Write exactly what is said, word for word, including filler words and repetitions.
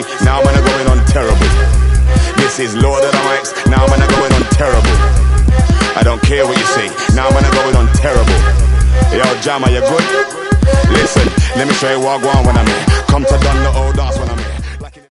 now man, I'm going on terrible. This is Lord of the Mics, now man, I'm going on terrible. I don't care what you say, now man, I'm going on terrible. Yo, Jam, are you good? Listen, let me show you what I want when I'm here. Come to done the old dance.